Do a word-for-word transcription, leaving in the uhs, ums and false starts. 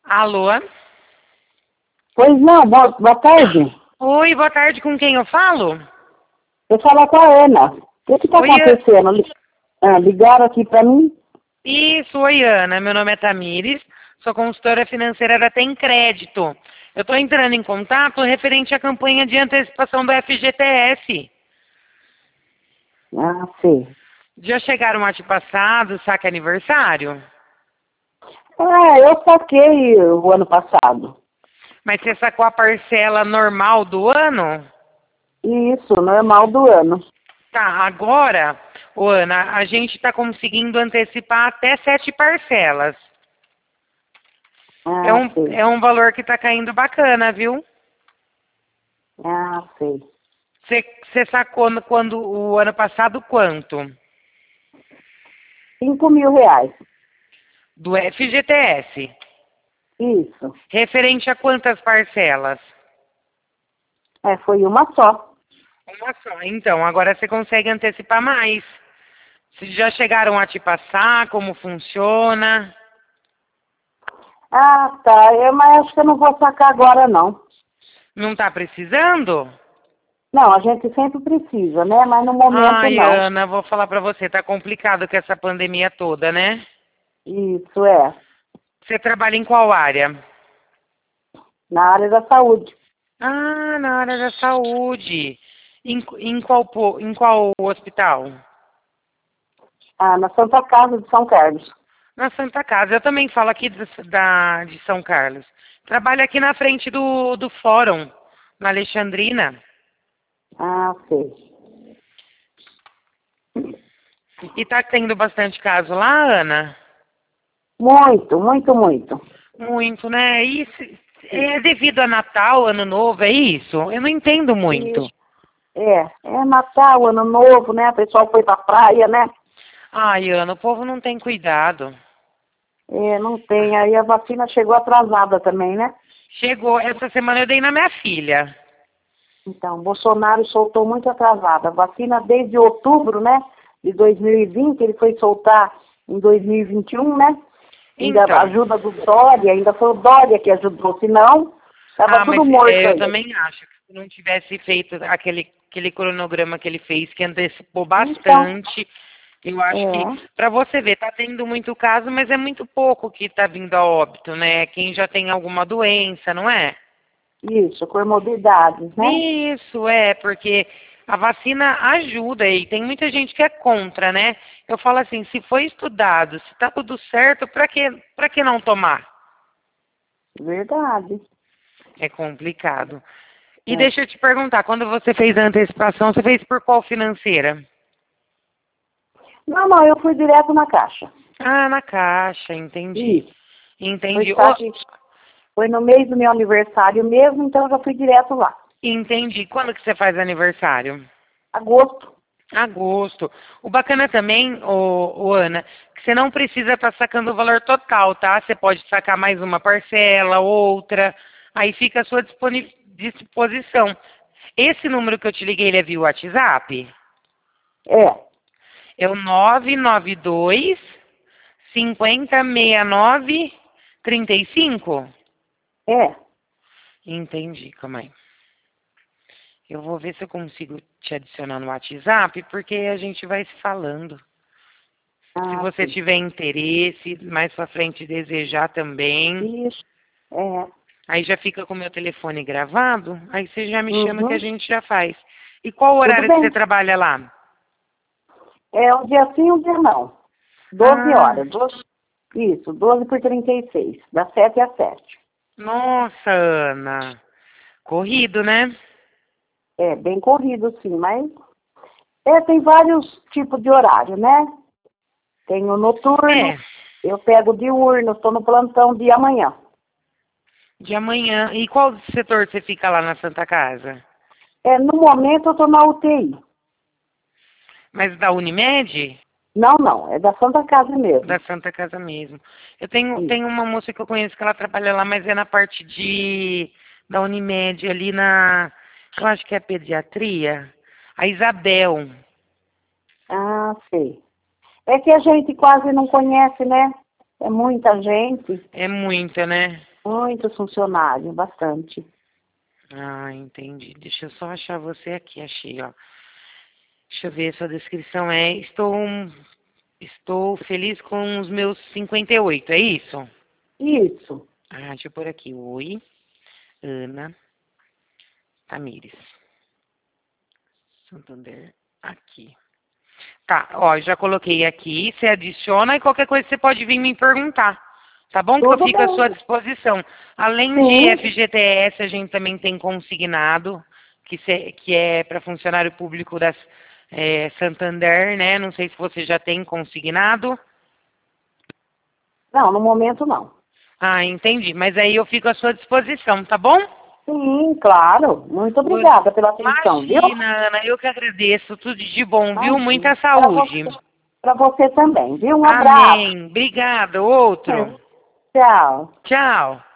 Alô? Pois não, boa, boa tarde. Oi, boa tarde, com quem eu falo? Eu falo com a Ana. O que está Oi, Ana. acontecendo? Li- ah, ligaram aqui para mim? Isso, oi, Ana. Meu nome é Tamires, sou consultora financeira da Tem Crédito. Eu estou entrando em contato referente à campanha de antecipação do F G T S. Ah, sei. Já chegaram a te passar do saque aniversário? Ah, eu saquei o ano passado. Mas você sacou a parcela normal do ano? Isso, normal do ano. Tá, agora, ô Ana, a gente está conseguindo antecipar até sete parcelas. É Ah, um, sei. é um valor que está caindo bacana, viu? Ah, sei. Você sacou no- quando o ano passado quanto? Cinco mil reais. Do F G T S. Isso. Referente a quantas parcelas? É, foi uma só. Uma só. Então, agora você consegue antecipar mais. Se já chegaram a te passar, como funciona? Ah, tá. Eu, mas acho que eu não vou sacar agora, não. Não está precisando? Não, a gente sempre precisa, né? Mas no momento Ai, não. Ana, vou falar pra você, tá complicado com essa pandemia toda, né? Isso é. Você trabalha em qual área? Na área da saúde. Ah, na área da saúde. Em, em qual, po- em qual hospital? Ah, na Santa Casa de São Carlos. Na Santa Casa. Eu também falo aqui de, da, de São Carlos. Trabalho aqui na frente do, do fórum, na Alexandrina. Ah, sei. E tá tendo bastante caso lá, Ana? Muito, muito, muito. Muito, né? Isso é devido a Natal, Ano Novo, é isso? Eu não entendo muito. Isso. É, é Natal, Ano Novo, né? O pessoal foi pra praia, né? Ai, Ana, o povo não tem cuidado. É, não tem. Aí a vacina chegou atrasada também, né? Chegou, essa semana eu dei na minha filha. Então, Bolsonaro soltou muito atrasada. A vacina desde outubro, né? De dois mil e vinte, ele foi soltar em dois mil e vinte e um, né? Ainda a Então, ajuda do Dória, ainda foi o Dória que ajudou, senão estava ah, mas tudo morto é, eu aí. também acho que se não tivesse feito aquele, aquele cronograma que ele fez, que antecipou Então, bastante, eu acho que, é, para você ver, tá tendo muito caso, mas é muito pouco que tá vindo a óbito, né? Quem já tem alguma doença, não é? isso, comorbidades, né? Isso, é, porque a vacina ajuda e tem muita gente que é contra, né? Eu falo assim, se foi estudado, se tá tudo certo, para que, para que não tomar? Verdade. É complicado. E É. deixa eu te perguntar, quando você fez a antecipação, você fez por qual financeira? Não, não, eu fui direto na caixa. Ah, na Caixa, entendi. Isso. Foi Entendi. Ô, saque, foi no mês do meu aniversário mesmo, então eu já fui direto lá. entendi. Quando que você faz aniversário? Agosto. Agosto. O bacana também, ô, ô, Ana, que você não precisa estar sacando o valor total, tá? Você pode sacar mais uma parcela, outra, aí fica à sua disponi- disposição. Esse número que eu te liguei, ele é via WhatsApp? É, É o nove nove dois, cinquenta, sessenta e nove, trinta e cinco? é. Entendi, calma aí. Eu vou ver se eu consigo te adicionar no WhatsApp, porque a gente vai se falando. Se Ah, você sim. tiver interesse, mais pra frente desejar também, Isso. É. aí já fica com o meu telefone gravado, aí você já me chama que a Uhum. gente já faz. E qual o Tudo horário que você bem. trabalha lá? É um dia sim, um dia não. Doze Ah, horas. doze, isso, doze por trinta e seis. Das sete às sete. nossa, Ana. Corrido, né? É, bem corrido, sim, mas é, tem vários tipos de horário, né? Tem o noturno, É, eu pego diurno, estou no plantão de amanhã. de amanhã. E qual setor você fica lá na Santa Casa? É, no momento eu estou na U T I. Mas da Unimed? Não, não, é da Santa Casa mesmo. Da Santa Casa mesmo. Eu tenho, Isso. tenho uma moça que eu conheço que ela trabalha lá, mas é na parte de da Unimed, ali na. Eu acho que é pediatria. A Isabel. Ah, sei. É que a gente quase não conhece, né? É muita gente. É muita, né? Muitos funcionários, bastante. Ah, entendi. Deixa eu só achar você aqui. Achei, ó. Deixa eu ver, sua descrição é: estou, estou feliz com os meus cinquenta e oito, é isso? Isso. Ah, deixa eu pôr aqui. Oi, Ana Tamires. Santander, aqui. Tá, ó, já coloquei aqui, você adiciona e qualquer coisa você pode vir me perguntar. Tá bom? Que eu Tudo fico à bem. sua disposição. Além de Sim. F G T S, a gente também tem consignado, que, se- que é para funcionário público da é, Santander, né? Não sei se você já tem consignado. Não, no momento não. Ah, entendi. Mas aí eu fico à sua disposição, tá bom? Sim, claro. Muito obrigada pela atenção, viu? Imagina, Ana, eu que agradeço. Tudo de bom, viu? Muita Para saúde. você, para você também, viu? Um abraço. Amém. Obrigada. Outro. Tchau. Tchau.